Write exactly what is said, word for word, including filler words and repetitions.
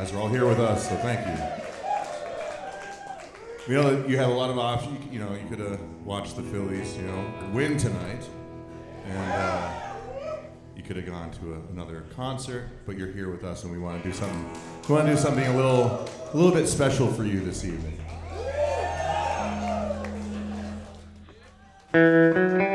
guys are all here with us, so thank you. We know that you had a lot of options. You, you know, you could have watched the Phillies, you know, win tonight, and uh, you could have gone to a, another concert. But you're here with us, and we want to do something. We want to do something a little, a little bit special for you this evening.